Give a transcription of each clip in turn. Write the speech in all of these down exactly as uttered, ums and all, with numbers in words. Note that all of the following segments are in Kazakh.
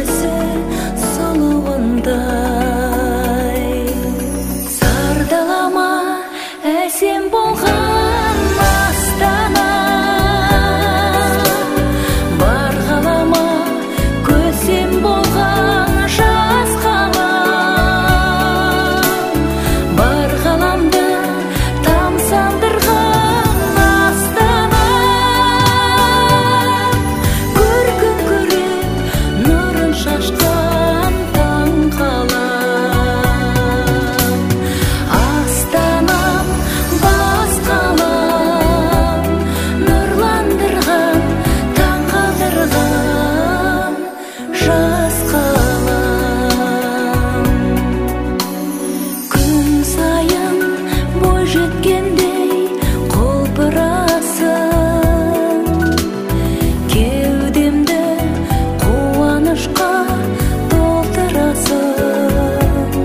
көзі сұлуындай. Сардалама әсем болған Астана, бар ғалама көсем болған жас қала. Бар ғаламды тамсандырған Астана, көркін көріп нұрын шашқан таң қала. Астанам, бас қалам, нұрландырған, таң қалдырған жас қалам. Күн сайын бой жеткендей құлпырасың, кеудемді қуанышқа толтырасың.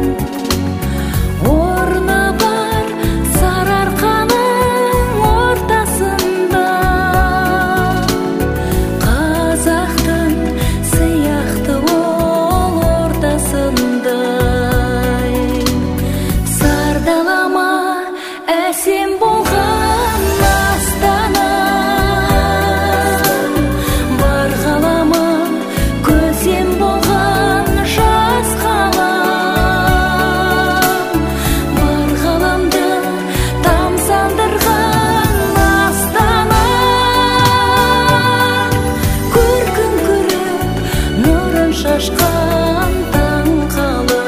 Орны бар сарыарқаның ортасында, қазақтың сияқты ол ортасындай. Сардалама әсем болған Астана, бар ғалама көсем болған жас қала. Бар ғаламды тамсандырған Астана, көркін көріп нұрын шашқан таң қала.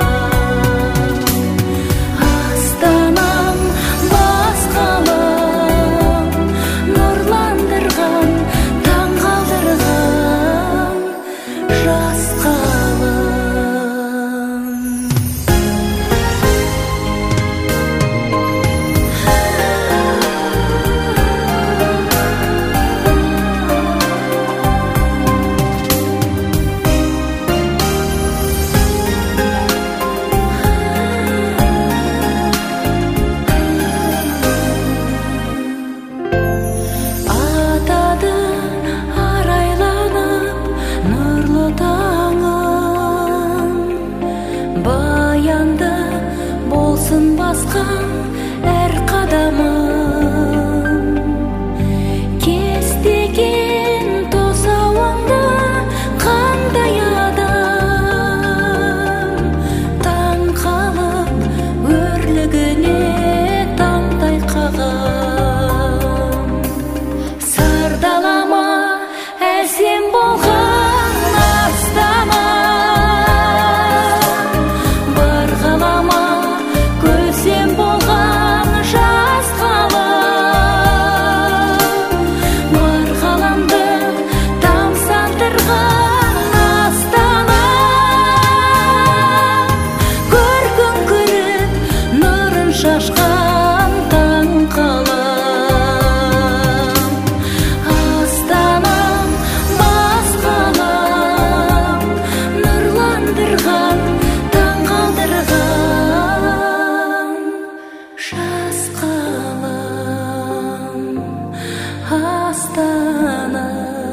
Астанам, бас қалам, нұрландырған, таң қалдырған жас қалам. Атады арайланып нұрлы таңың, баянды болсын басқан әр қадамың. Кестеген тосауыңды қандай адам, таң қалып өрлігіне таңдай қағам. Сардалама әсем болған Астана, бар ғалама көсем болған жас қала. Бар ғаламды тамсандырған Астана, көркін көріп нұрын шашқан таң қала. Астанам, бас қалам, нұрландырған, таң қалдырған жас қалам. Астана.